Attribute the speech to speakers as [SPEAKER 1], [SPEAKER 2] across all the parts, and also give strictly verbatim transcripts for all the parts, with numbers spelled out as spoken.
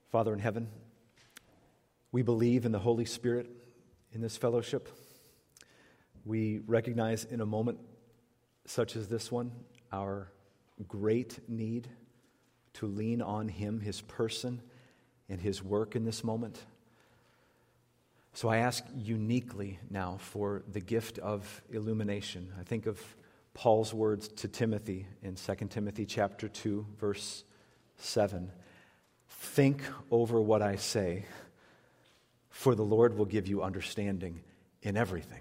[SPEAKER 1] Father in heaven, we believe in the Holy Spirit in this fellowship. We recognize in a moment such as this one our great need to lean on Him, His person, and His work in this moment. So I ask uniquely now for the gift of illumination. I think of Paul's words to Timothy in Second Timothy chapter two, verse seven. Think over what I say, for the Lord will give you understanding in everything.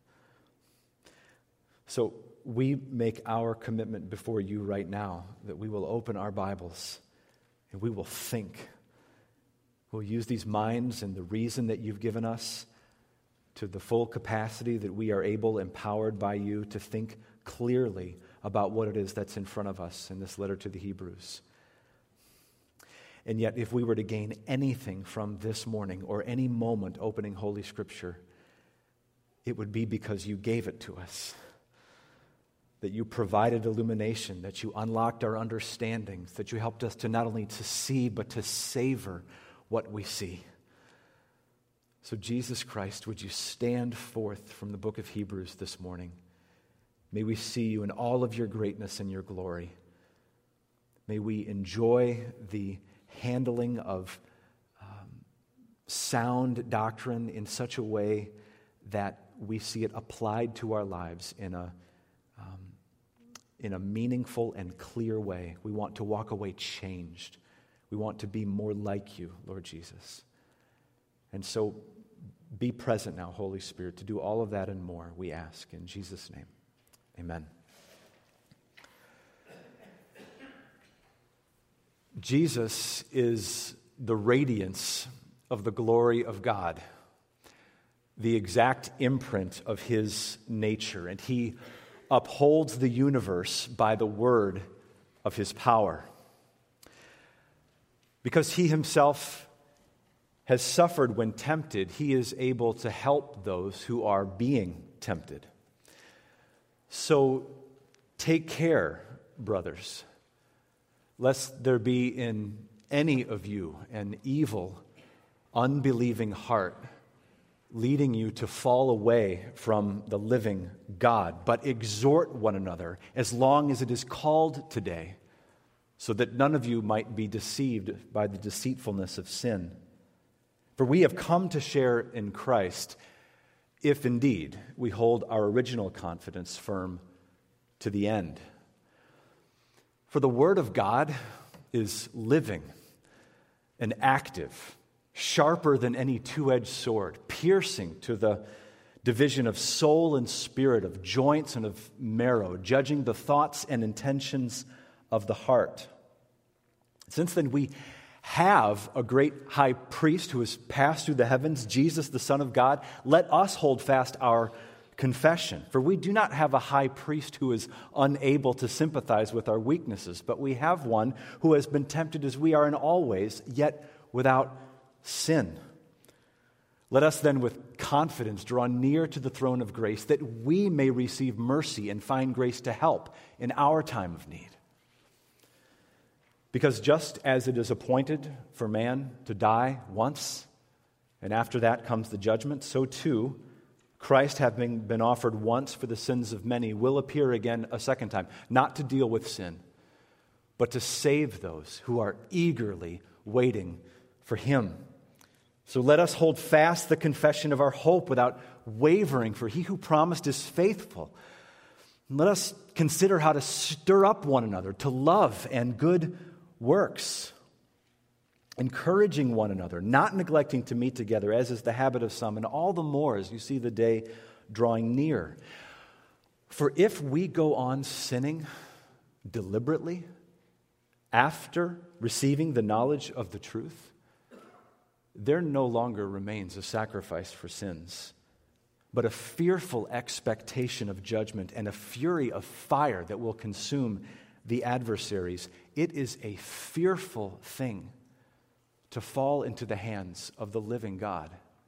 [SPEAKER 1] So we make our commitment before you right now that we will open our Bibles and we will think. We'll use these minds and the reason that you've given us to the full capacity that we are able, empowered by you, to think clearly about what it is that's in front of us in this letter to the Hebrews. And yet, if we were to gain anything from this morning or any moment opening Holy Scripture, it would be because you gave it to us. That you provided illumination, that you unlocked our understandings, that you helped us to not only to see, but to savor what we see. So Jesus Christ, would you stand forth from the book of Hebrews this morning? May we see you in all of your greatness and your glory. May we enjoy the handling of um, sound doctrine in such a way that we see it applied to our lives in a um, in a meaningful and clear way. We want to walk away changed. We want to be more like you, Lord Jesus. And so be present now, Holy Spirit, to do all of that and more, we ask in Jesus' name. Amen. Jesus is the radiance of the glory of God, the exact imprint of His nature, and He upholds the universe by the word of His power. Because He Himself has suffered when tempted, He is able to help those who are being tempted. So take care, brothers, lest there be in any of you an evil, unbelieving heart leading you to fall away from the living God. But exhort one another as long as it is called today, so that none of you might be deceived by the deceitfulness of sin. For we have come to share in Christ, if indeed we hold our original confidence firm to the end. For the Word of God is living and active, sharper than any two-edged sword, piercing to the division of soul and spirit, of joints and of marrow, judging the thoughts and intentions of the heart. Since then we have a great high priest who has passed through the heavens, Jesus, the Son of God, let us hold fast our confession. For we do not have a high priest who is unable to sympathize with our weaknesses, but we have one who has been tempted as we are in all ways, yet without sin. Let us then with confidence draw near to the throne of grace, that we may receive mercy and find grace to help in our time of need. Because just as it is appointed for man to die once, and after that comes the judgment, so too Christ, having been offered once for the sins of many, will appear again a second time, not to deal with sin, but to save those who are eagerly waiting for Him. So let us hold fast the confession of our hope without wavering, for He who promised is faithful. And let us consider how to stir up one another to love and good works, encouraging one another, not neglecting to meet together, as is the habit of some, and all the more as you see the day drawing near. For if we go on sinning deliberately after receiving the knowledge of the truth, there no longer remains a sacrifice for sins, but a fearful expectation of judgment and a fury of fire that will consume the adversaries. It is a fearful thing to fall into the hands of the living God.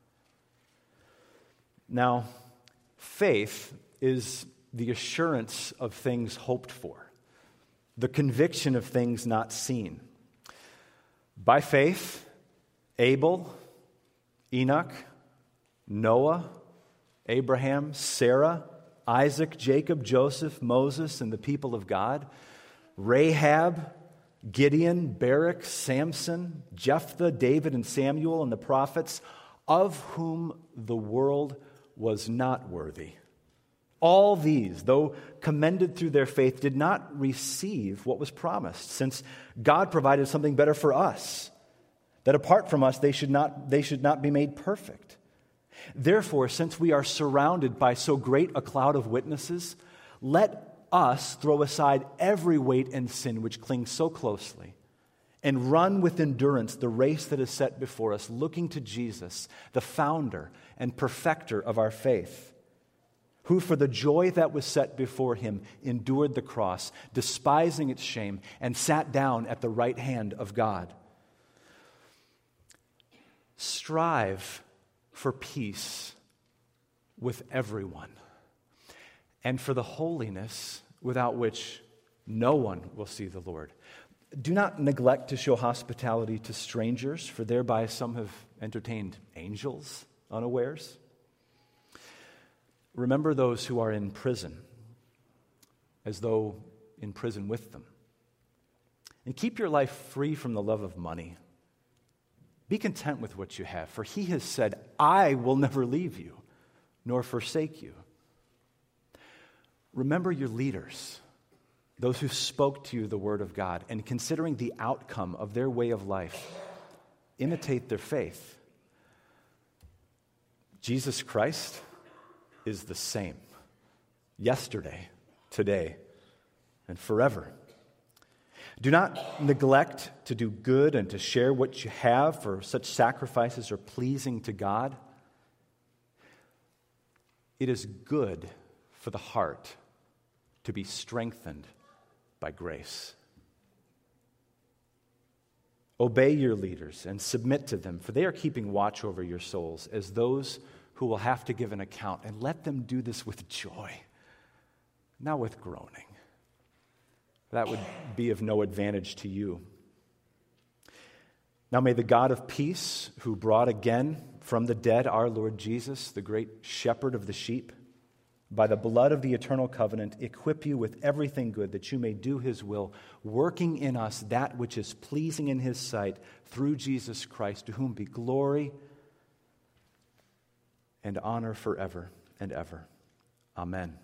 [SPEAKER 1] Now, faith is the assurance of things hoped for, the conviction of things not seen. By faith, Abel, Enoch, Noah, Abraham, Sarah, Isaac, Jacob, Joseph, Moses, and the people of God, Rahab, Gideon, Barak, Samson, Jephthah, David, and Samuel, and the prophets, of whom the world was not worthy. All these, though commended through their faith, did not receive what was promised, since God provided something better for us, that apart from us they should not, they should not be made perfect. Therefore, since we are surrounded by so great a cloud of witnesses, let us throw aside every weight and sin which clings so closely, and run with endurance the race that is set before us, looking to Jesus, the founder and perfecter of our faith, who for the joy that was set before him endured the cross, despising its shame, and sat down at the right hand of God. Strive for peace with everyone, and for the holiness without which no one will see the Lord. Do not neglect to show hospitality to strangers, for thereby some have entertained angels unawares. Remember those who are in prison, as though in prison with them. And keep your life free from the love of money. Be content with what you have, for he has said, I will never leave you, nor forsake you. Remember your leaders, those who spoke to you the word of God, and considering the outcome of their way of life, imitate their faith. Jesus Christ is the same, yesterday, today, and forever. Do not neglect to do good and to share what you have, for such sacrifices are pleasing to God. It is good for the heart to be strengthened by grace. Obey your leaders and submit to them, for they are keeping watch over your souls as those who will have to give an account, and let them do this with joy, not with groaning. That would be of no advantage to you. Now may the God of peace, who brought again from the dead our Lord Jesus, the great shepherd of the sheep, by the blood of the eternal covenant, equip you with everything good, that you may do his will, working in us that which is pleasing in his sight, through Jesus Christ, to whom be glory and honor forever and ever. Amen.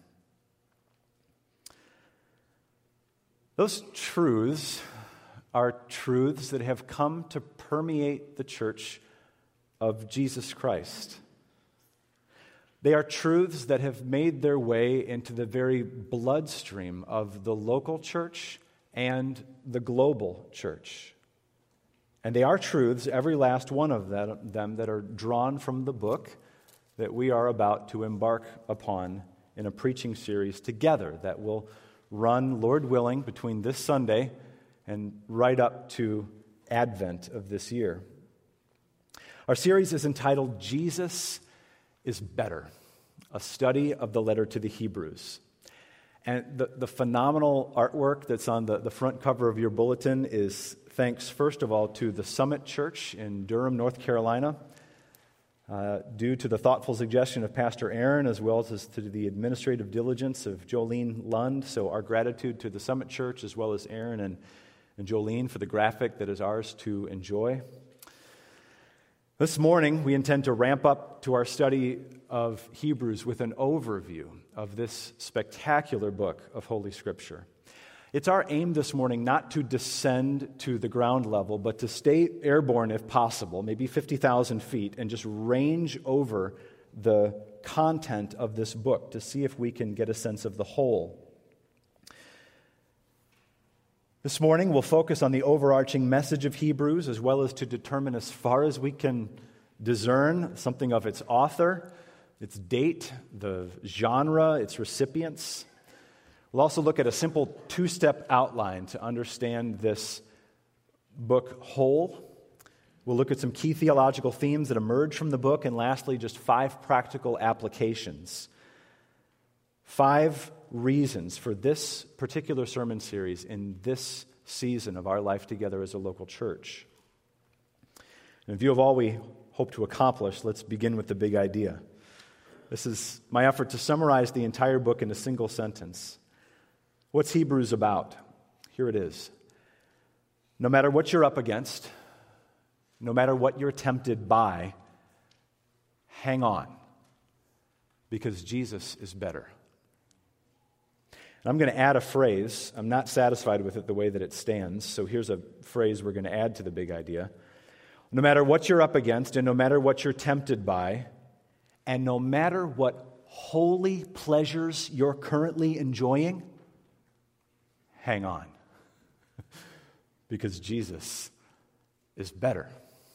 [SPEAKER 1] Those truths are truths that have come to permeate the church of Jesus Christ. They are truths that have made their way into the very bloodstream of the local church and the global church. And they are truths, every last one of them, that are drawn from the book that we are about to embark upon in a preaching series together that will run, Lord willing, between this Sunday and right up to Advent of this year. Our series is entitled Jesus is Better, a study of the letter to the Hebrews. And the, the phenomenal artwork that's on the, the front cover of your bulletin is thanks, first of all, to the Summit Church in Durham, North Carolina, uh, due to the thoughtful suggestion of Pastor Aaron, as well as to the administrative diligence of Jolene Lund. So our gratitude to the Summit Church, as well as Aaron and, and Jolene, for the graphic that is ours to enjoy. This morning, we intend to ramp up to our study of Hebrews with an overview of this spectacular book of Holy Scripture. It's our aim this morning not to descend to the ground level, but to stay airborne if possible, maybe fifty thousand feet, and just range over the content of this book to see if we can get a sense of the whole. This morning, we'll focus on the overarching message of Hebrews, as well as to determine, as far as we can discern, something of its author, its date, the genre, its recipients. We'll also look at a simple two-step outline to understand this book whole. We'll look at some key theological themes that emerge from the book, and lastly, just five practical applications. Five reasons for this particular sermon series in this season of our life together as a local church. In view of all we hope to accomplish, let's begin with the big idea. This is my effort to summarize the entire book in a single sentence. What's Hebrews about? Here it is. No matter what you're up against, no matter what you're tempted by, hang on, because Jesus is better. And I'm going to add a phrase. I'm not satisfied with it the way that it stands, so here's a phrase we're going to add to the big idea. No matter what you're up against, and no matter what you're tempted by, and no matter what holy pleasures you're currently enjoying, hang on, because Jesus is better.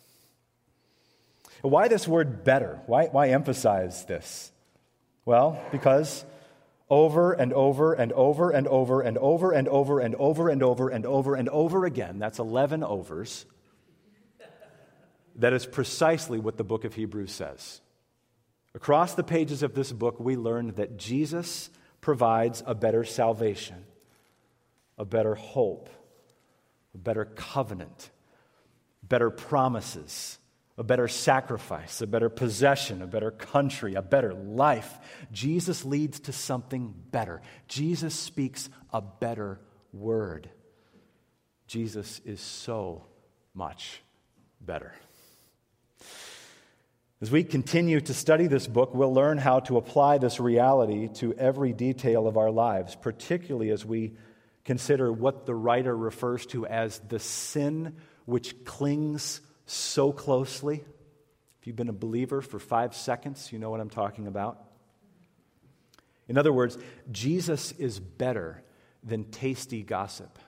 [SPEAKER 1] Why this word better? Why, why emphasize this? Well, because over and over and over and over and over and over and over and over and over and over again, that's eleven overs, that is precisely what the book of Hebrews says. Across the pages of this book, we learn that Jesus provides a better salvation, a better hope, a better covenant, better promises, a better sacrifice, a better possession, a better country, a better life. Jesus leads to something better. Jesus speaks a better word. Jesus is so much better. As we continue to study this book, we'll learn how to apply this reality to every detail of our lives, particularly as we consider what the writer refers to as the sin which clings so closely. If you've been a believer for five seconds, you know what I'm talking about. In other words, Jesus is better than tasty gossip.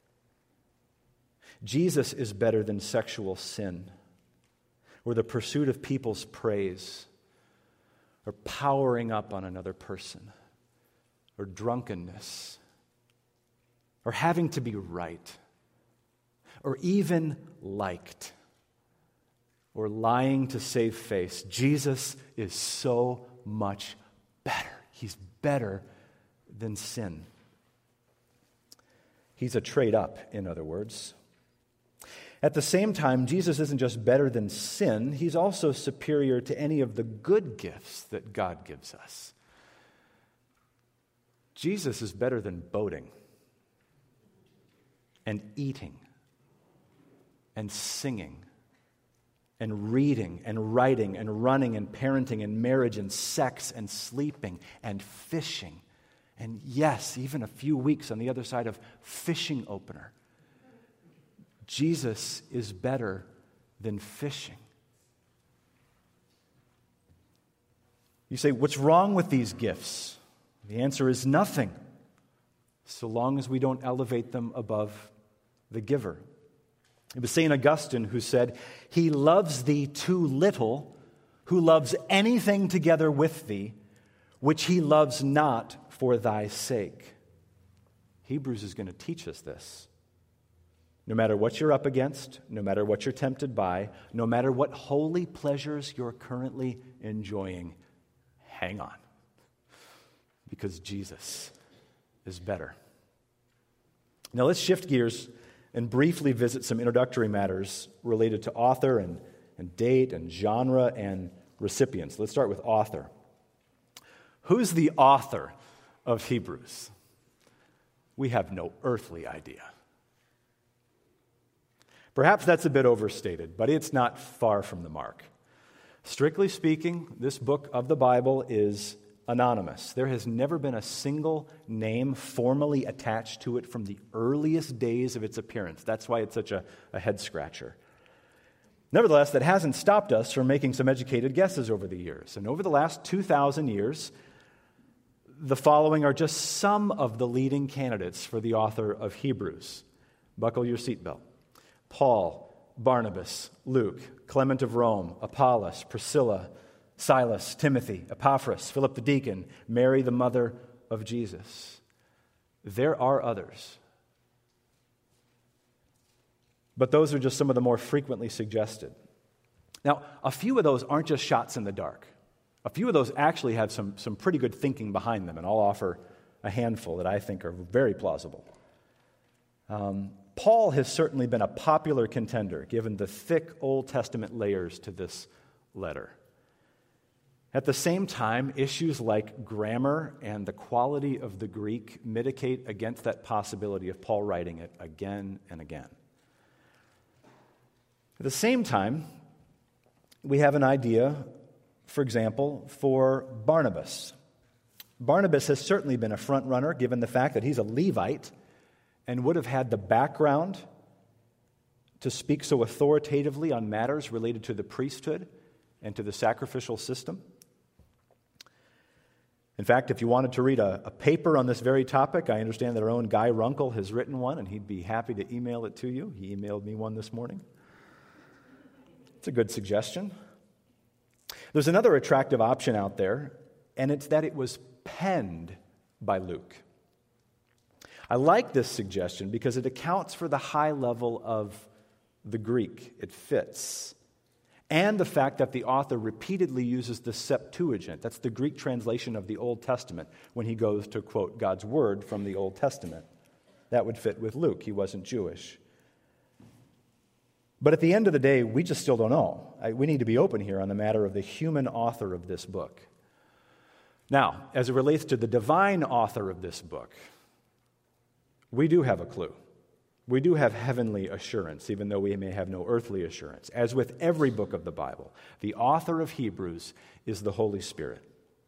[SPEAKER 1] Jesus is better than sexual sin, or the pursuit of people's praise, or powering up on another person, or drunkenness, or having to be right, or even liked, or lying to save face. Jesus is so much better. He's better than sin. He's a trade up, in other words. At the same time, Jesus isn't just better than sin, he's also superior to any of the good gifts that God gives us. Jesus is better than boating and eating and singing and reading and writing and running and parenting and marriage and sex and sleeping and fishing. And yes, even a few weeks on the other side of fishing opener. Jesus is better than fishing. You say, what's wrong with these gifts? The answer is nothing, so long as we don't elevate them above the giver. It was Saint Augustine who said, "He loves thee too little, who loves anything together with thee, which he loves not for thy sake." Hebrews is going to teach us this. No matter what you're up against, no matter what you're tempted by, no matter what holy pleasures you're currently enjoying, hang on, because Jesus is better. Now let's shift gears and briefly visit some introductory matters related to author and, and date and genre and recipients. Let's start with author. Who's the author of Hebrews? We have no earthly idea. Perhaps that's a bit overstated, but it's not far from the mark. Strictly speaking, this book of the Bible is anonymous. There has never been a single name formally attached to it from the earliest days of its appearance. That's why it's such a, a head-scratcher. Nevertheless, that hasn't stopped us from making some educated guesses over the years. And over the last two thousand years, the following are just some of the leading candidates for the author of Hebrews. Buckle your seatbelt. Paul, Barnabas, Luke, Clement of Rome, Apollos, Priscilla, Silas, Timothy, Epaphras, Philip the deacon, Mary the mother of Jesus. There are others. But those are just some of the more frequently suggested. Now, a few of those aren't just shots in the dark. A few of those actually have some, some pretty good thinking behind them, and I'll offer a handful that I think are very plausible. Um, Paul has certainly been a popular contender, given the thick Old Testament layers to this letter. At the same time, issues like grammar and the quality of the Greek mitigate against that possibility of Paul writing it again and again. At the same time, we have an idea, for example, for Barnabas. Barnabas has certainly been a front runner, given the fact that he's a Levite and would have had the background to speak so authoritatively on matters related to the priesthood and to the sacrificial system. In fact, if you wanted to read a, a paper on this very topic, I understand that our own Guy Runkle has written one, and he'd be happy to email it to you. He emailed me one this morning. It's a good suggestion. There's another attractive option out there, and it's that it was penned by Luke. I like this suggestion because it accounts for the high level of the Greek. It fits. And the fact that the author repeatedly uses the Septuagint. That's the Greek translation of the Old Testament when he goes to quote God's word from the Old Testament. That would fit with Luke. He wasn't Jewish. But at the end of the day, we just still don't know. We need to be open here on the matter of the human author of this book. Now, as it relates to the divine author of this book, we do have a clue. We do have heavenly assurance, even though we may have no earthly assurance. As with every book of the Bible, the author of Hebrews is the Holy Spirit.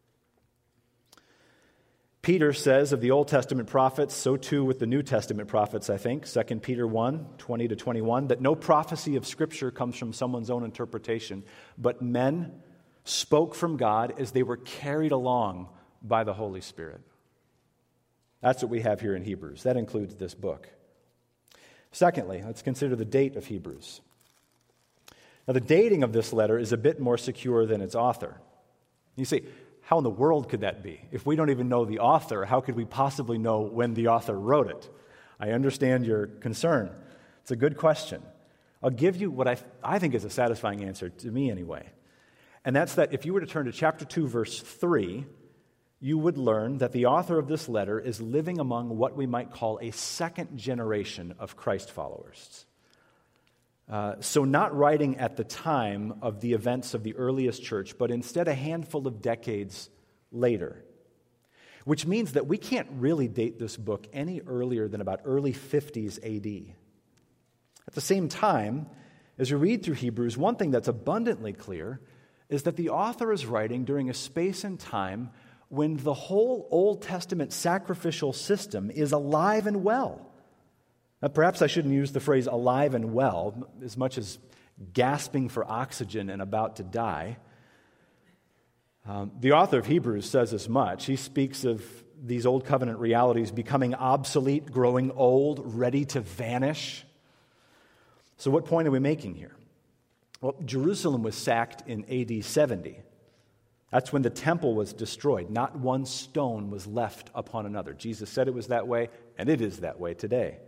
[SPEAKER 1] Peter says of the Old Testament prophets, so too with the New Testament prophets, I think, Second Peter one, twenty to twenty-one, that no prophecy of Scripture comes from someone's own interpretation, but men spoke from God as they were carried along by the Holy Spirit. That's what we have here in Hebrews. That includes this book. Secondly, let's consider the date of Hebrews. Now, the dating of this letter is a bit more secure than its author. You say, how in the world could that be? If we don't even know the author, how could we possibly know when the author wrote it? I understand your concern. It's a good question. I'll give you what I, I think is a satisfying answer, to me anyway. And that's that if you were to turn to chapter two, verse three, you would learn that the author of this letter is living among what we might call a second generation of Christ followers. Uh, so not writing at the time of the events of the earliest church, but instead a handful of decades later, which means that we can't really date this book any earlier than about early fifties A D. At the same time, as you read through Hebrews, one thing that's abundantly clear is that the author is writing during a space and time when the whole Old Testament sacrificial system is alive and well. Now, perhaps I shouldn't use the phrase alive and well as much as gasping for oxygen and about to die. Um, the author of Hebrews says as much. He speaks of these Old Covenant realities becoming obsolete, growing old, ready to vanish. So what point are we making here? Well, Jerusalem was sacked in A D seventy. That's when the temple was destroyed. Not one stone was left upon another. Jesus said it was that way, and it is that way today.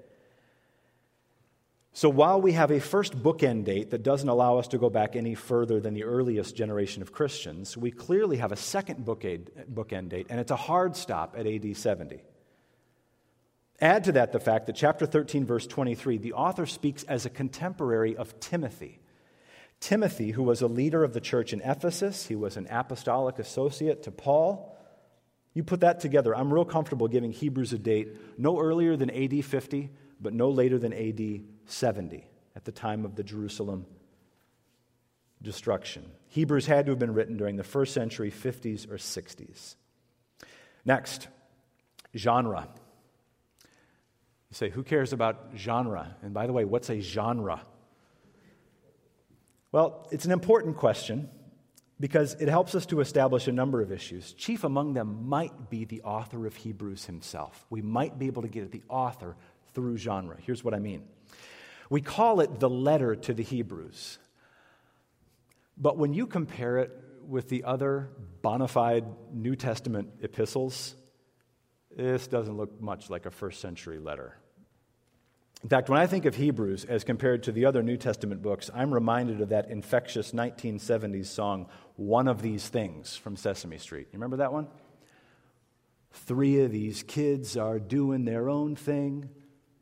[SPEAKER 1] So while we have a first bookend date that doesn't allow us to go back any further than the earliest generation of Christians, we clearly have a second bookend date, and it's a hard stop at A D seventy. Add to that the fact that chapter thirteen, verse twenty-three, the author speaks as a contemporary of Timothy. Timothy, who was a leader of the church in Ephesus, he was an apostolic associate to Paul. You put that together, I'm real comfortable giving Hebrews a date no earlier than A D fifty, but no later than A D seventy, at the time of the Jerusalem destruction. Hebrews had to have been written during the first century, fifties or sixties. Next, genre. You say, who cares about genre? And by the way, what's a genre? Well, it's an important question because it helps us to establish a number of issues. Chief among them might be the author of Hebrews himself. We might be able to get at the author through genre. Here's what I mean. We call it the letter to the Hebrews. But when you compare it with the other bona fide New Testament epistles, this doesn't look much like a first century letter. In fact, when I think of Hebrews as compared to the other New Testament books, I'm reminded of that infectious nineteen seventies song, One of These Things, from Sesame Street. You remember that one? Three of these kids are doing their own thing.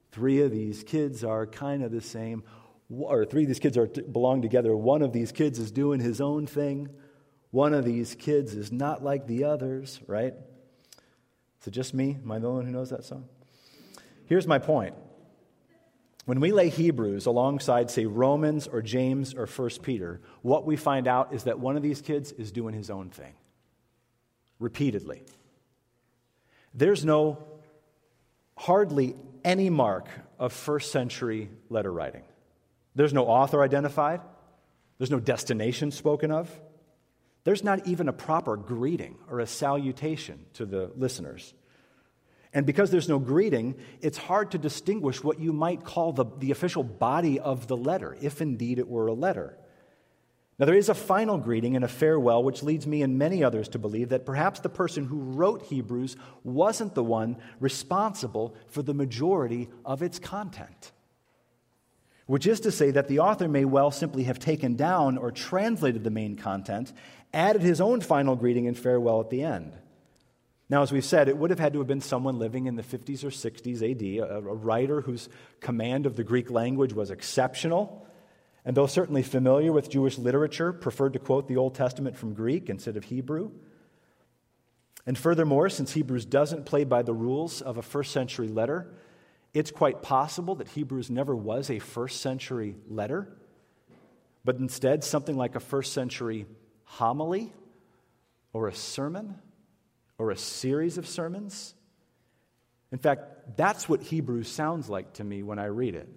[SPEAKER 1] Three of these kids are kind of the same, or three of these kids are belong together. One of these kids is doing his own thing. One of these kids is not like the others, right? Is it just me? Am I the only one who knows that song? Here's my point. When we lay Hebrews alongside, say, Romans or James or First Peter, what we find out is that one of these kids is doing his own thing. Repeatedly. There's no, hardly any mark of first century letter writing. There's no author identified. There's no destination spoken of. There's not even a proper greeting or a salutation to the listeners. And because there's no greeting, it's hard to distinguish what you might call the, the official body of the letter, if indeed it were a letter. Now, there is a final greeting and a farewell, which leads me and many others to believe that perhaps the person who wrote Hebrews wasn't the one responsible for the majority of its content. Which is to say that the author may well simply have taken down or translated the main content, added his own final greeting and farewell at the end. Now, as we've said, it would have had to have been someone living in the fifties or sixties A D, a, a writer whose command of the Greek language was exceptional, and though certainly familiar with Jewish literature, preferred to quote the Old Testament from Greek instead of Hebrew. And furthermore, since Hebrews doesn't play by the rules of a first century letter, it's quite possible that Hebrews never was a first century letter, but instead something like a first century homily or a sermon or a series of sermons. In fact, that's what Hebrews sounds like to me when I read it.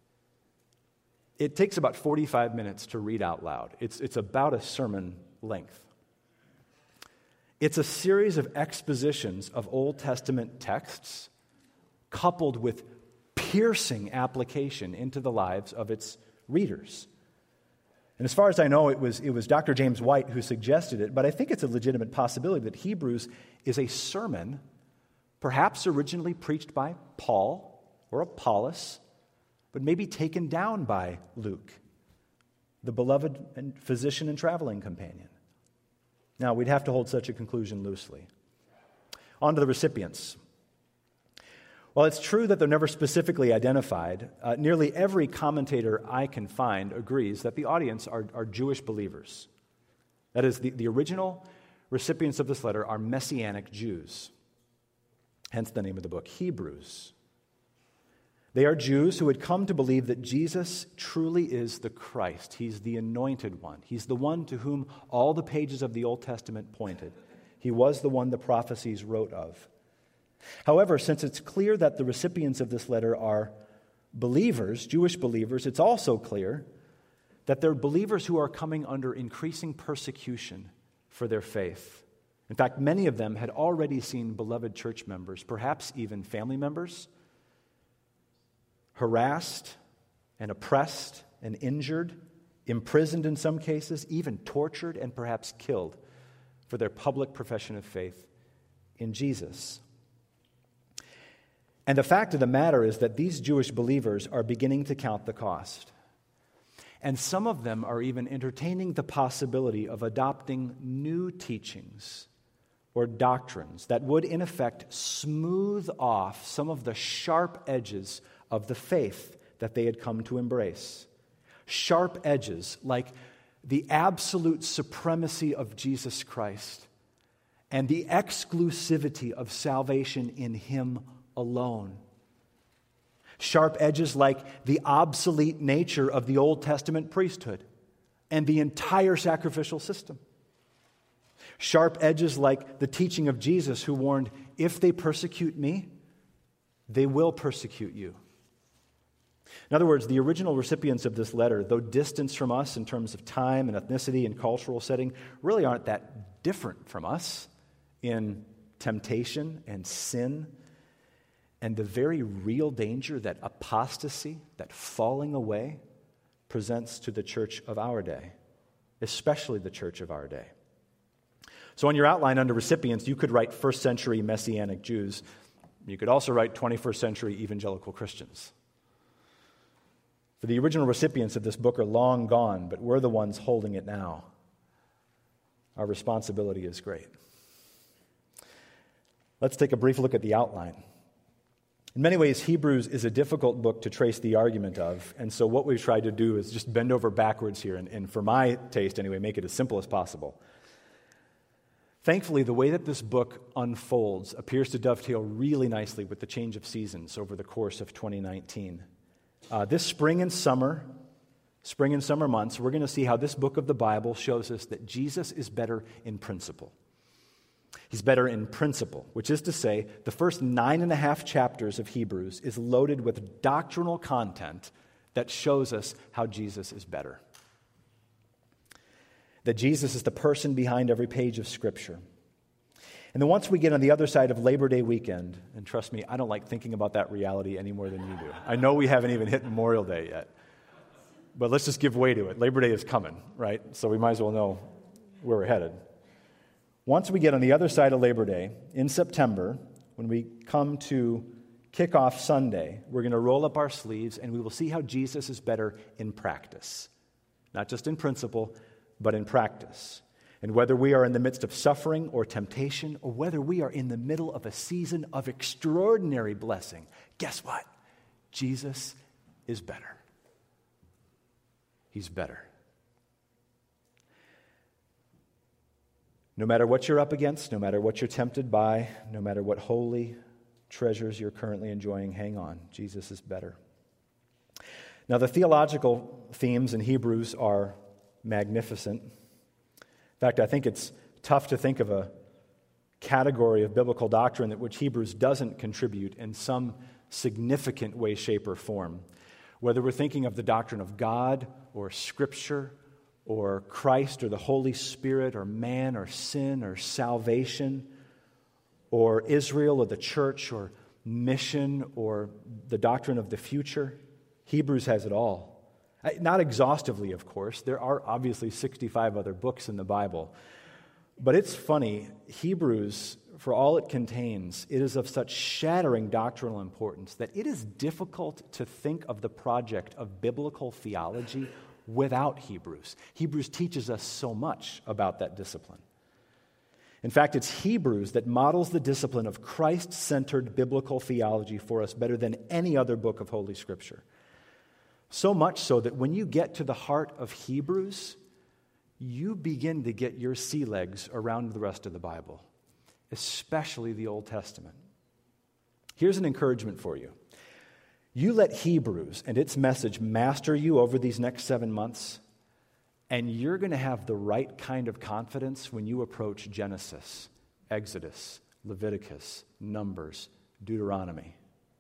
[SPEAKER 1] It takes about forty-five minutes to read out loud. It's, it's about a sermon length. It's a series of expositions of Old Testament texts coupled with piercing application into the lives of its readers. And as far as I know, it was, it was Doctor James White who suggested it, but I think it's a legitimate possibility that Hebrews is a sermon, perhaps originally preached by Paul or Apollos, but maybe taken down by Luke, the beloved and physician and traveling companion. Now, we'd have to hold such a conclusion loosely. On to the recipients. While it's true that they're never specifically identified, uh, nearly every commentator I can find agrees that the audience are, are Jewish believers. That is, the, the original recipients of this letter are Messianic Jews. Hence the name of the book, Hebrews. They are Jews who had come to believe that Jesus truly is the Christ. He's the anointed one. He's the one to whom all the pages of the Old Testament pointed. He was the one the prophecies wrote of. However, since it's clear that the recipients of this letter are believers, Jewish believers, it's also clear that they're believers who are coming under increasing persecution for their faith. In fact, many of them had already seen beloved church members, perhaps even family members, harassed and oppressed and injured, imprisoned in some cases, even tortured and perhaps killed for their public profession of faith in Jesus. And the fact of the matter is that these Jewish believers are beginning to count the cost. And some of them are even entertaining the possibility of adopting new teachings or doctrines that would, in effect, smooth off some of the sharp edges of the faith that they had come to embrace. Sharp edges like the absolute supremacy of Jesus Christ and the exclusivity of salvation in Him alone. Sharp edges like the obsolete nature of the Old Testament priesthood and the entire sacrificial system. Sharp edges like the teaching of Jesus, who warned, if they persecute me, they will persecute you. In other words, the original recipients of this letter, though distanced from us in terms of time and ethnicity and cultural setting, really aren't that different from us in temptation and sin and the very real danger that apostasy, that falling away, presents to the church of our day, especially the church of our day. So on your outline under recipients, you could write first century Messianic Jews. You could also write twenty-first century evangelical Christians. For the original recipients of this book are long gone, but we're the ones holding it now. Our responsibility is great. Let's take a brief look at the outline. In many ways, Hebrews is a difficult book to trace the argument of, and so what we've tried to do is just bend over backwards here, and, and for my taste anyway, make it as simple as possible. Thankfully, the way that this book unfolds appears to dovetail really nicely with the change of seasons over the course of twenty nineteen. Uh, this spring and summer, spring and summer months, we're going to see how this book of the Bible shows us that Jesus is better in principle. He's better in principle, which is to say, the first nine and a half chapters of Hebrews is loaded with doctrinal content that shows us how Jesus is better. That Jesus is the person behind every page of Scripture. And then once we get on the other side of Labor Day weekend, and trust me, I don't like thinking about that reality any more than you do. I know we haven't even hit Memorial Day yet, but let's just give way to it. Labor Day is coming, right? So we might as well know where we're headed. Once we get on the other side of Labor Day, in September, when we come to kick off Sunday, we're going to roll up our sleeves and we will see how Jesus is better in practice. Not just in principle, but in practice. And whether we are in the midst of suffering or temptation, or whether we are in the middle of a season of extraordinary blessing, guess what? Jesus is better. He's better. No matter what you're up against, no matter what you're tempted by, no matter what holy treasures you're currently enjoying, hang on. Jesus is better. Now, the theological themes in Hebrews are magnificent. In fact, I think it's tough to think of a category of biblical doctrine that which Hebrews doesn't contribute in some significant way, shape, or form. Whether we're thinking of the doctrine of God or Scripture or Christ or the Holy Spirit or man or sin or salvation or Israel or the church or mission or the doctrine of the future, Hebrews has it all. Not exhaustively, of course. There are obviously sixty-five other books in the Bible. But it's funny, Hebrews, for all it contains, it is of such shattering doctrinal importance that it is difficult to think of the project of biblical theology without Hebrews. Hebrews teaches us so much about that discipline. In fact, it's Hebrews that models the discipline of Christ-centered biblical theology for us better than any other book of Holy Scripture. So much so that when you get to the heart of Hebrews, you begin to get your sea legs around the rest of the Bible, especially the Old Testament. Here's an encouragement for you. You let Hebrews and its message master you over these next seven months, and you're going to have the right kind of confidence when you approach Genesis, Exodus, Leviticus, Numbers, Deuteronomy.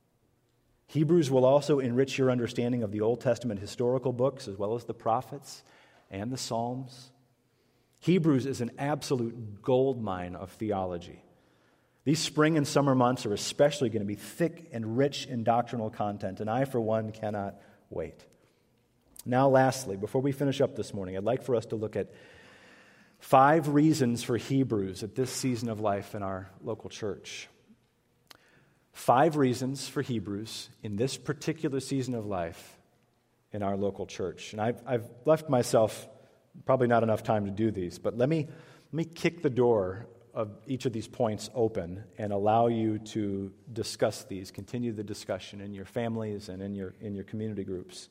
[SPEAKER 1] Hebrews will also enrich your understanding of the Old Testament historical books as well as the prophets and the Psalms. Hebrews is an absolute goldmine of theology. These spring and summer months are especially going to be thick and rich in doctrinal content, and I, for one, cannot wait. Now, lastly, before we finish up this morning, I'd like for us to look at five reasons for Hebrews at this season of life in our local church. Five reasons for Hebrews in this particular season of life in our local church. And I've, I've left myself probably not enough time to do these, but let me, let me kick the door of each of these points open and allow you to discuss these, continue the discussion in your families and in your, in your community groups.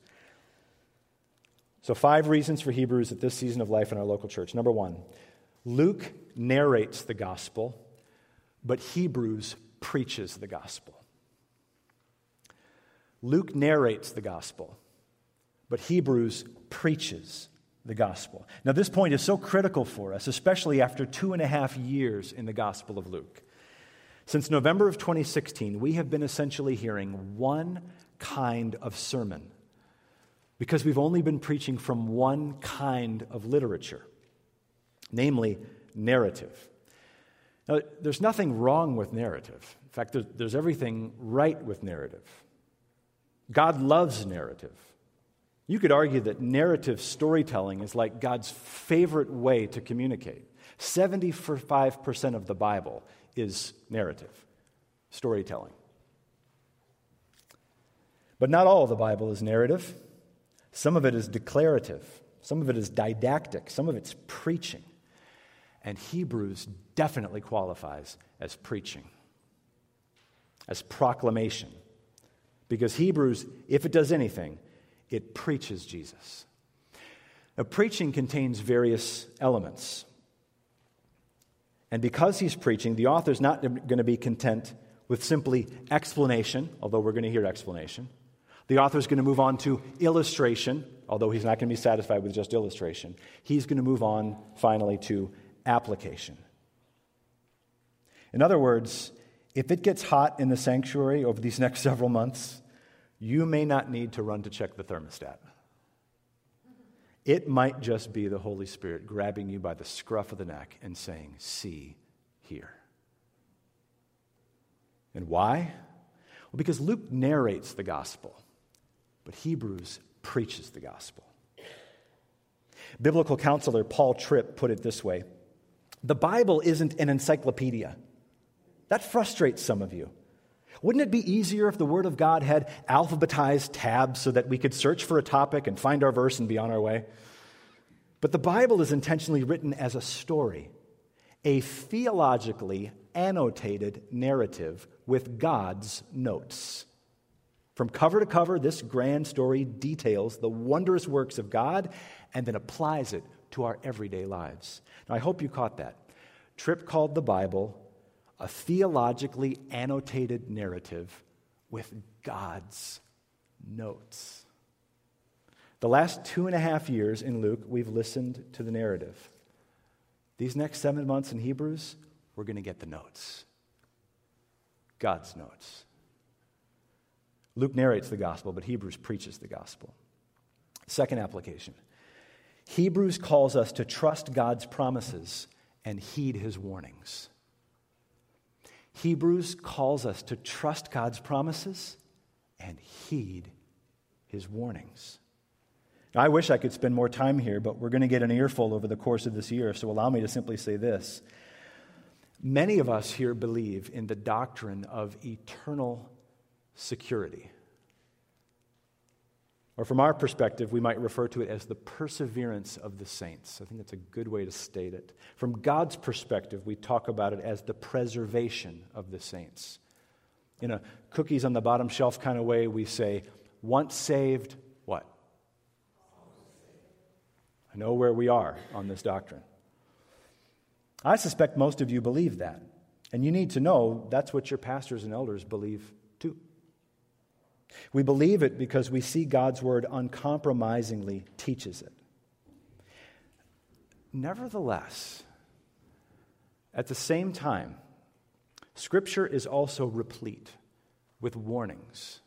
[SPEAKER 1] So five reasons for Hebrews at this season of life in our local church. Number one, Luke narrates the gospel, but Hebrews preaches the gospel. Luke narrates the gospel, but Hebrews preaches the gospel. Now, this point is so critical for us, especially after two and a half years in the Gospel of Luke. Since November of twenty sixteen, we have been essentially hearing one kind of sermon because we've only been preaching from one kind of literature, namely narrative. Now, there's nothing wrong with narrative. In fact, there's, there's everything right with narrative. God loves narrative. You could argue that narrative storytelling is like God's favorite way to communicate. seventy-five percent of the Bible is narrative, storytelling. But not all of the Bible is narrative. Some of it is declarative. Some of it is didactic. Some of it's preaching. And Hebrews definitely qualifies as preaching, as proclamation, Because Hebrews, if it does anything, it preaches Jesus. Now, preaching contains various elements. And because he's preaching, the author's not going to be content with simply explanation, although we're going to hear explanation. The author's going to move on to illustration, although he's not going to be satisfied with just illustration. He's going to move on, finally, to application. In other words, if it gets hot in the sanctuary over these next several months, you may not need to run to check the thermostat. It might just be the Holy Spirit grabbing you by the scruff of the neck and saying, "See here." And why? Well, because Luke narrates the gospel, but Hebrews preaches the gospel. Biblical counselor Paul Tripp put it this way: the Bible isn't an encyclopedia. That frustrates some of you. Wouldn't it be easier if the Word of God had alphabetized tabs so that we could search for a topic and find our verse and be on our way? But the Bible is intentionally written as a story, a theologically annotated narrative with God's notes. From cover to cover, this grand story details the wondrous works of God and then applies it to our everyday lives. Now, I hope you caught that. Tripp called the Bible a theologically annotated narrative with God's notes. The last two and a half years in Luke, we've listened to the narrative. These next seven months in Hebrews, we're going to get the notes. God's notes. Luke narrates the gospel, but Hebrews preaches the gospel. Second application. Hebrews calls us to trust God's promises and heed his warnings. Hebrews calls us to trust God's promises and heed his warnings. Now, I wish I could spend more time here, but we're going to get an earful over the course of this year, so allow me to simply say this. Many of us here believe in the doctrine of eternal security. Or from our perspective, we might refer to it as the perseverance of the saints. I think that's a good way to state it. From God's perspective, we talk about it as the preservation of the saints. In a cookies on the bottom shelf kind of way, we say, once saved, what? I know where we are on this doctrine. I suspect most of you believe that. And you need to know that's what your pastors and elders believe too. We believe it because we see God's word uncompromisingly teaches it. Nevertheless, at the same time, Scripture is also replete with warnings.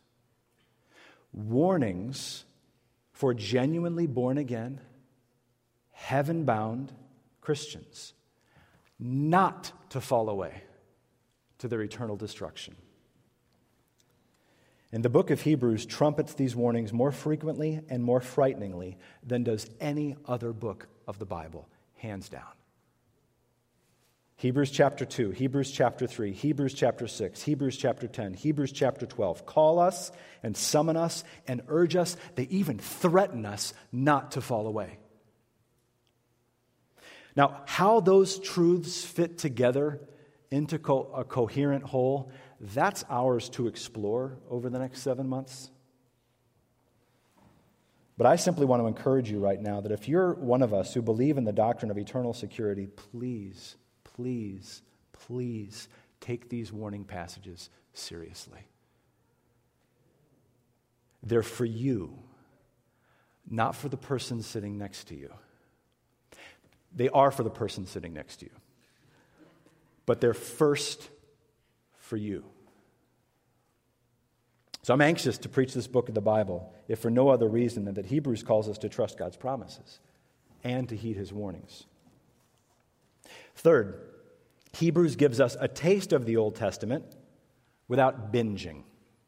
[SPEAKER 1] Warnings for genuinely born-again, heaven-bound Christians not to fall away to their eternal destruction. And the book of Hebrews trumpets these warnings more frequently and more frighteningly than does any other book of the Bible, hands down. Hebrews chapter two, Hebrews chapter three, Hebrews chapter six, Hebrews chapter ten, Hebrews chapter twelve call us and summon us and urge us. They even threaten us not to fall away. Now, how those truths fit together into co- a coherent whole, that's ours to explore over the next seven months. But I simply want to encourage you right now that if you're one of us who believe in the doctrine of eternal security, please, please, please take these warning passages seriously. They're for you, not for the person sitting next to you. They are for the person sitting next to you. But they're first for you. So I'm anxious to preach this book of the Bible, if for no other reason than that Hebrews calls us to trust God's promises and to heed his warnings. Third, Hebrews gives us a taste of the Old Testament without binging.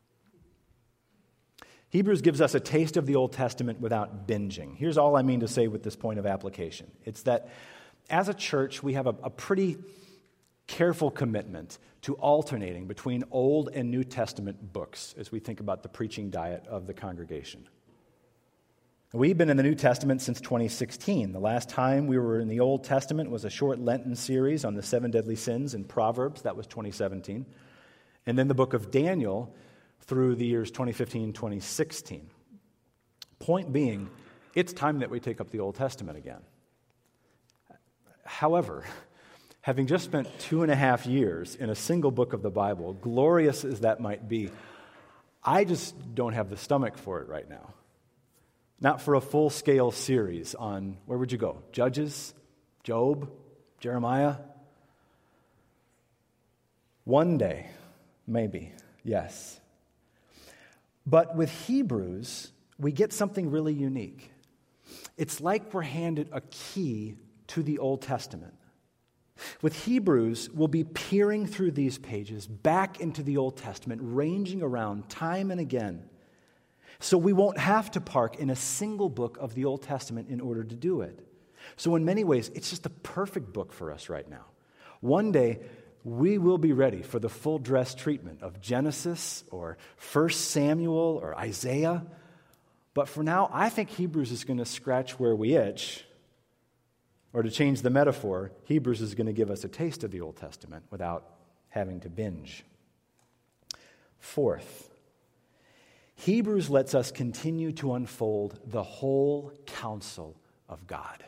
[SPEAKER 1] Hebrews gives us a taste of the Old Testament without binging. Here's all I mean to say with this point of application. It's that as a church, we have a, a pretty careful commitment to alternating between Old and New Testament books as we think about the preaching diet of the congregation. We've been in the New Testament since twenty sixteen. The last time we were in the Old Testament was a short Lenten series on the seven deadly sins in Proverbs. That was twenty seventeen. And then the book of Daniel through the years twenty fifteen, twenty sixteen. Point being, it's time that we take up the Old Testament again. However, having just spent two and a half years in a single book of the Bible, glorious as that might be, I just don't have the stomach for it right now. Not for a full-scale series on, where would you go? Judges? Job? Jeremiah? One day, maybe, yes. But with Hebrews, we get something really unique. It's like we're handed a key to the Old Testament. With Hebrews, we'll be peering through these pages back into the Old Testament, ranging around time and again. So we won't have to park in a single book of the Old Testament in order to do it. So in many ways, it's just the perfect book for us right now. One day, we will be ready for the full dress treatment of Genesis or First Samuel or Isaiah. But for now, I think Hebrews is going to scratch where we itch. Or to change the metaphor, Hebrews is going to give us a taste of the Old Testament without having to binge. Fourth, Hebrews lets us continue to unfold the whole counsel of God.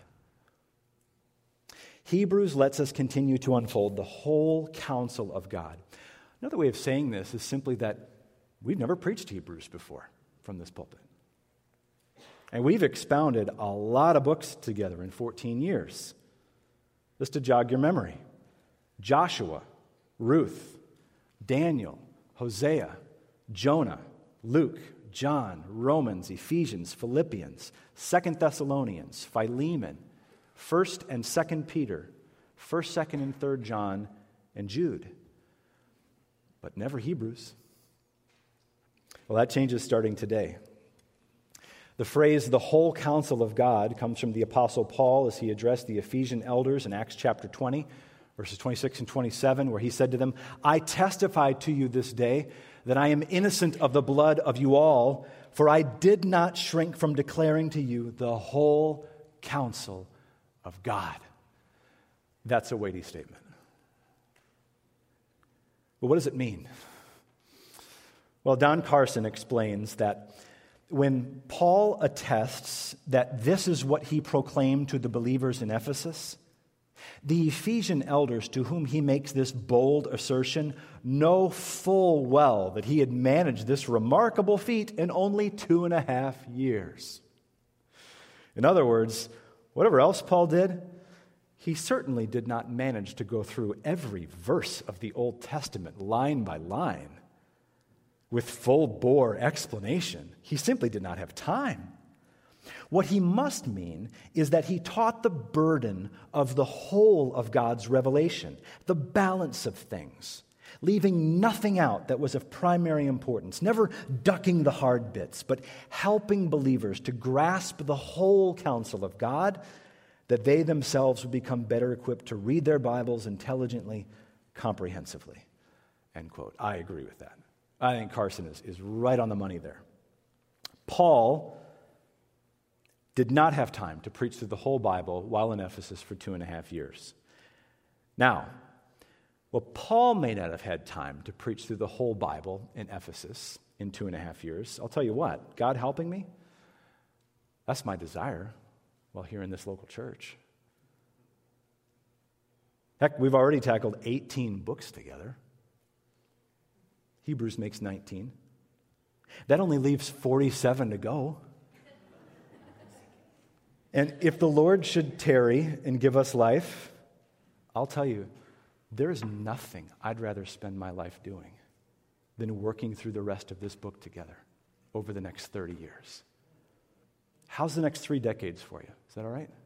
[SPEAKER 1] Hebrews lets us continue to unfold the whole counsel of God. Another way of saying this is simply that we've never preached Hebrews before from this pulpit. And we've expounded a lot of books together in fourteen years. Just to jog your memory: Joshua, Ruth, Daniel, Hosea, Jonah, Luke, John, Romans, Ephesians, Philippians, Second Thessalonians, Philemon, First and Second Peter, First, Second, and Third John, and Jude. But never Hebrews. Well, that changes starting today. The phrase, the whole counsel of God, comes from the Apostle Paul as he addressed the Ephesian elders in Acts chapter twenty, verses twenty-six and twenty-seven, where he said to them, I testify to you this day that I am innocent of the blood of you all, for I did not shrink from declaring to you the whole counsel of God. That's a weighty statement. But what does it mean? Well, Don Carson explains that when Paul attests that this is what he proclaimed to the believers in Ephesus, the Ephesian elders to whom he makes this bold assertion know full well that he had managed this remarkable feat in only two and a half years. In other words, whatever else Paul did, he certainly did not manage to go through every verse of the Old Testament line by line with full-bore explanation. He simply did not have time. What he must mean is that he taught the burden of the whole of God's revelation, the balance of things, leaving nothing out that was of primary importance, never ducking the hard bits, but helping believers to grasp the whole counsel of God, that they themselves would become better equipped to read their Bibles intelligently, comprehensively. End quote. I agree with that. I think Carson is, is right on the money there. Paul did not have time to preach through the whole Bible while in Ephesus for two and a half years. Now, well, Paul may not have had time to preach through the whole Bible in Ephesus in two and a half years. I'll tell you what, God helping me, that's my desire while here in this local church. Heck, we've already tackled eighteen books together. Hebrews makes nineteen. That only leaves forty-seven to go. And if the Lord should tarry and give us life, I'll tell you, there is nothing I'd rather spend my life doing than working through the rest of this book together over the next thirty years. How's the next three decades for you? Is that all right?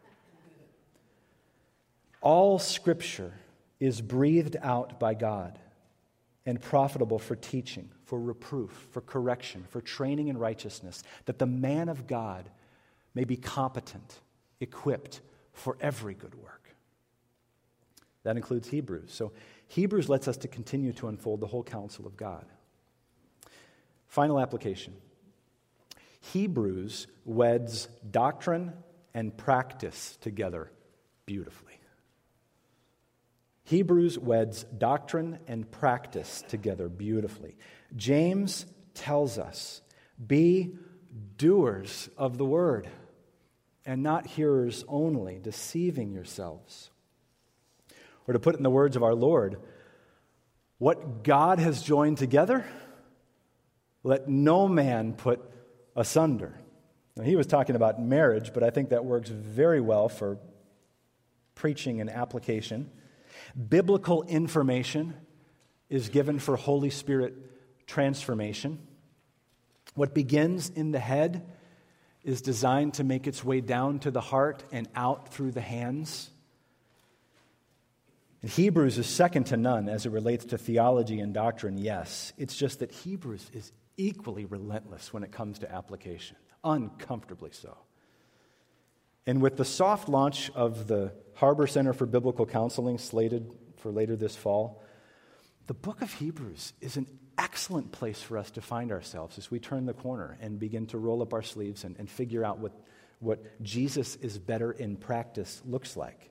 [SPEAKER 1] All Scripture is breathed out by God and profitable for teaching, for reproof, for correction, for training in righteousness, that the man of God may be competent, equipped for every good work. That includes Hebrews. So Hebrews lets us to continue to unfold the whole counsel of God. Final application. Hebrews weds doctrine and practice together beautifully. Hebrews weds doctrine and practice together beautifully. James tells us, be doers of the word and not hearers only, deceiving yourselves. Or to put it in the words of our Lord, what God has joined together, let no man put asunder. Now, he was talking about marriage, but I think that works very well for preaching and application. Biblical information is given for Holy Spirit transformation. What begins in the head is designed to make its way down to the heart and out through the hands. And Hebrews is second to none as it relates to theology and doctrine, yes. It's just that Hebrews is equally relentless when it comes to application, uncomfortably so. And with the soft launch of the Harbor Center for Biblical Counseling slated for later this fall, the book of Hebrews is an excellent place for us to find ourselves as we turn the corner and begin to roll up our sleeves and, and figure out what, what Jesus is better in practice looks like.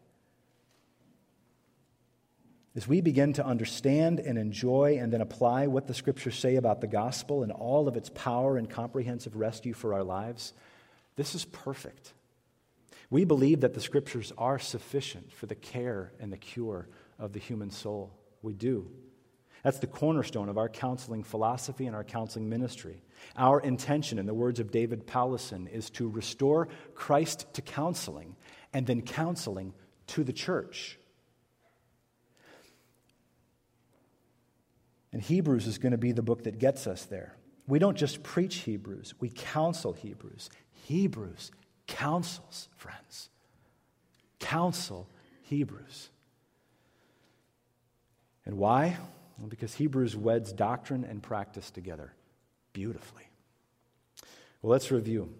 [SPEAKER 1] As we begin to understand and enjoy and then apply what the Scriptures say about the gospel and all of its power and comprehensive rescue for our lives, this is perfect. We believe that the Scriptures are sufficient for the care and the cure of the human soul. We do. That's the cornerstone of our counseling philosophy and our counseling ministry. Our intention, in the words of David Powlison, is to restore Christ to counseling and then counseling to the church. And Hebrews is going to be the book that gets us there. We don't just preach Hebrews, we counsel Hebrews. Hebrews counsels, friends. Counsel Hebrews. And why? Well, because Hebrews weds doctrine and practice together beautifully. Well, let's review.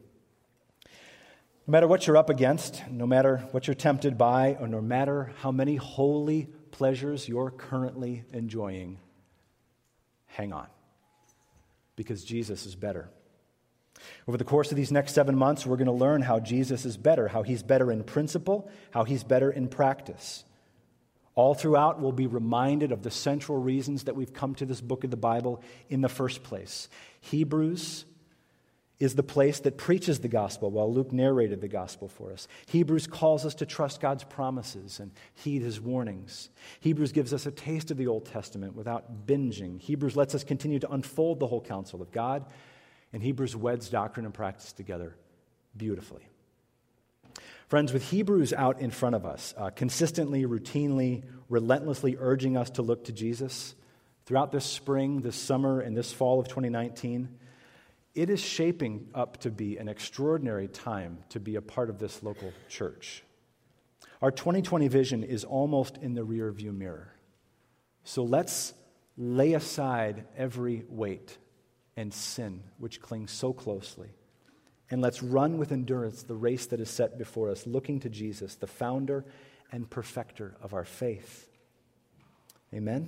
[SPEAKER 1] No matter what you're up against, no matter what you're tempted by, or no matter how many holy pleasures you're currently enjoying, hang on, because Jesus is better. Over the course of these next seven months, we're going to learn how Jesus is better, how he's better in principle, how he's better in practice. All throughout, we'll be reminded of the central reasons that we've come to this book of the Bible in the first place. Hebrews is the place that preaches the gospel, while Luke narrated the gospel for us. Hebrews calls us to trust God's promises and heed his warnings. Hebrews gives us a taste of the Old Testament without binging. Hebrews lets us continue to unfold the whole counsel of God. And Hebrews weds doctrine and practice together beautifully. Friends, with Hebrews out in front of us, uh, consistently, routinely, relentlessly urging us to look to Jesus throughout this spring, this summer, and this fall of twenty nineteen, it is shaping up to be an extraordinary time to be a part of this local church. Our twenty twenty vision is almost in the rearview mirror. So let's lay aside every weight and sin which clings so closely. And let's run with endurance the race that is set before us, looking to Jesus, the founder and perfecter of our faith. Amen?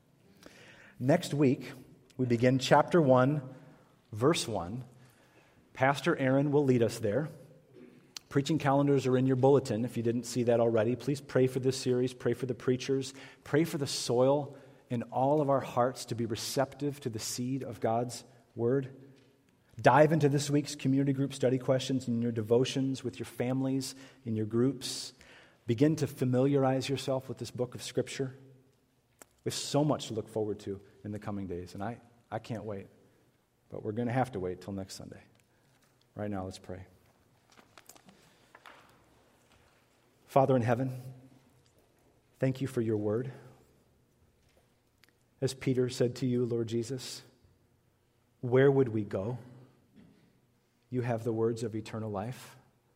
[SPEAKER 1] Next week, we begin chapter one, verse one. Pastor Aaron will lead us there. Preaching calendars are in your bulletin. If you didn't see that already, please pray for this series, pray for the preachers, pray for the soil in all of our hearts to be receptive to the seed of God's word. Dive into this week's community group study questions in your devotions with your families, in your groups. Begin to familiarize yourself with this book of Scripture. We have so much to look forward to in the coming days, and I, I can't wait. But we're going to have to wait till next Sunday. Right now, let's pray. Father in heaven, thank you for your word. As Peter said to you, Lord Jesus, where would we go? You have the words of eternal life.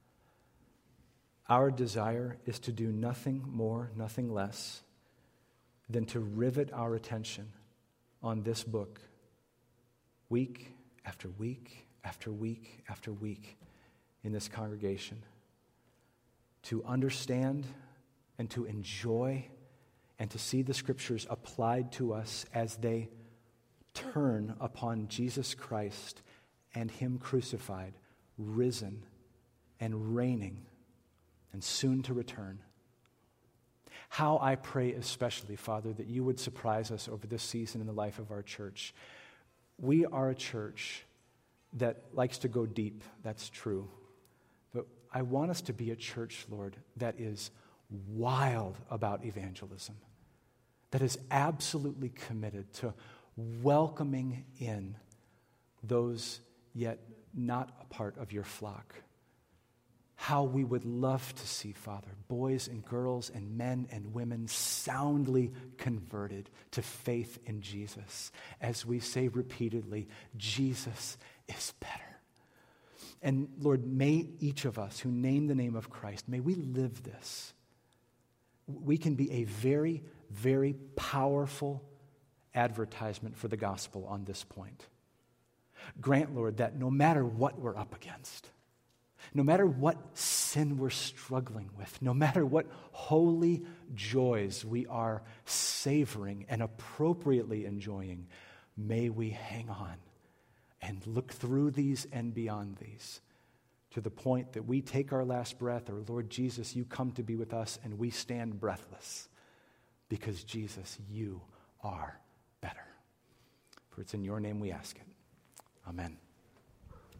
[SPEAKER 1] Our desire is to do nothing more, nothing less than to rivet our attention on this book week after week after week after week in this congregation, to understand and to enjoy and to see the Scriptures applied to us as they turn upon Jesus Christ and him crucified, risen, and reigning, and soon to return. How I pray especially, Father, that you would surprise us over this season in the life of our church. We are a church that likes to go deep, that's true. But I want us to be a church, Lord, that is wild about evangelism, that is absolutely committed to welcoming in those yet not a part of your flock. How we would love to see, Father, boys and girls and men and women soundly converted to faith in Jesus. As we say repeatedly, Jesus is better. And Lord, may each of us who name the name of Christ, may we live this. We can be a very, very powerful advertisement for the gospel on this point. Grant, Lord, that no matter what we're up against, no matter what sin we're struggling with, no matter what holy joys we are savoring and appropriately enjoying, may we hang on and look through these and beyond these to the point that we take our last breath, or Lord Jesus, you come to be with us and we stand breathless because Jesus, you are better. For it's in your name we ask it. Amen.